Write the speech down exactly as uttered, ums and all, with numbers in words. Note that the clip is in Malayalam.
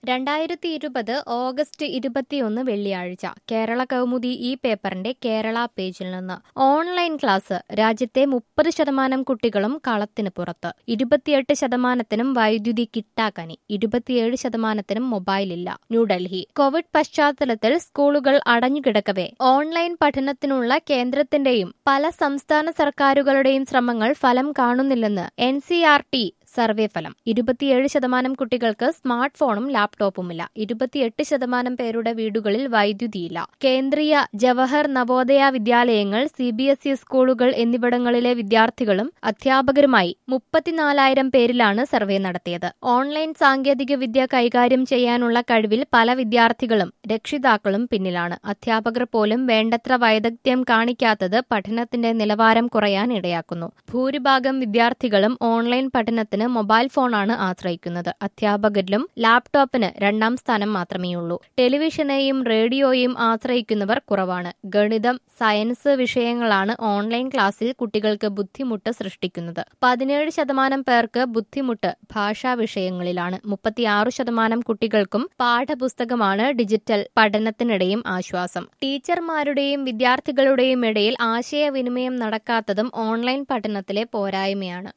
രണ്ടായിരത്തി ഇരുപത് ഓഗസ്റ്റ് ഇരുപത്തിയൊന്ന് വെള്ളിയാഴ്ച കേരള കൗമുദി ഈ പേപ്പറിന്റെ കേരള പേജിൽ നിന്ന് ഓൺലൈൻ ക്ലാസ് രാജ്യത്തെ മുപ്പത് ശതമാനം കുട്ടികളും കളത്തിന് പുറത്ത് ഇരുപത്തിയെട്ട് ശതമാനത്തിനും വൈദ്യുതി കിട്ടാക്കനി ഇരുപത്തിയേഴ് ശതമാനത്തിനും മൊബൈലില്ല ന്യൂഡൽഹി കോവിഡ് പശ്ചാത്തലത്തിൽ സ്കൂളുകൾ അടഞ്ഞുകിടക്കവേ ഓൺലൈൻ പഠനത്തിനുള്ള കേന്ദ്രത്തിന്റെയും പല സംസ്ഥാന സർക്കാരുകളുടെയും ശ്രമങ്ങൾ ഫലം കാണുന്നില്ലെന്ന് N C R T survey ഫലം ഇരുപത്തിയേഴ് ശതമാനം കുട്ടികൾക്ക് സ്മാർട്ട് ഫോണും ലാപ്ടോപ്പുമില്ല ഇരുപത്തിയെട്ട് ശതമാനം പേരുടെ വീടുകളിൽ വൈദ്യുതിയില്ല കേന്ദ്രീയ ജവഹർ നവോദയ വിദ്യാലയങ്ങൾ സി ബി എസ് ഇ സ്കൂളുകൾ എന്നിവിടങ്ങളിലെ വിദ്യാർത്ഥികളും അധ്യാപകരുമായി മുപ്പത്തിനാലായിരം പേരിലാണ് സർവേ നടത്തിയത് ഓൺലൈൻ സാങ്കേതിക വിദ്യ കൈകാര്യം ചെയ്യാനുള്ള കഴിവിൽ പല വിദ്യാർത്ഥികളും രക്ഷിതാക്കളും പിന്നിലാണ് അധ്യാപകർ പോലും വേണ്ടത്ര വൈദഗ്ധ്യം കാണിക്കാത്തത് പഠനത്തിന്റെ നിലവാരം കുറയാൻ ഇടയാക്കുന്നു ഭൂരിഭാഗം വിദ്യാർത്ഥികളും ഓൺലൈൻ പഠനത്തിന് മൊബൈൽ ഫോണാണ് ആശ്രയിക്കുന്നത് അധ്യാപകരിലും ലാപ്ടോപ്പിന് രണ്ടാം സ്ഥാനം മാത്രമേയുള്ളൂ ടെലിവിഷനെയും റേഡിയോയും ആശ്രയിക്കുന്നവർ കുറവാണ് ഗണിതം സയൻസ് വിഷയങ്ങളാണ് ഓൺലൈൻ ക്ലാസ്സിൽ കുട്ടികൾക്ക് ബുദ്ധിമുട്ട് സൃഷ്ടിക്കുന്നത് പതിനേഴ് ശതമാനം പേർക്ക് ബുദ്ധിമുട്ട് ഭാഷാ വിഷയങ്ങളിലാണ് മുപ്പത്തിയാറ് ശതമാനം കുട്ടികൾക്കും പാഠപുസ്തകമാണ് ഡിജിറ്റൽ പഠനത്തിനിടെയും ആശ്വാസം ടീച്ചർമാരുടെയും വിദ്യാർത്ഥികളുടെയും ഇടയിൽ ആശയവിനിമയം നടക്കാത്തതും ഓൺലൈൻ പഠനത്തിലെ പോരായ്മയാണ്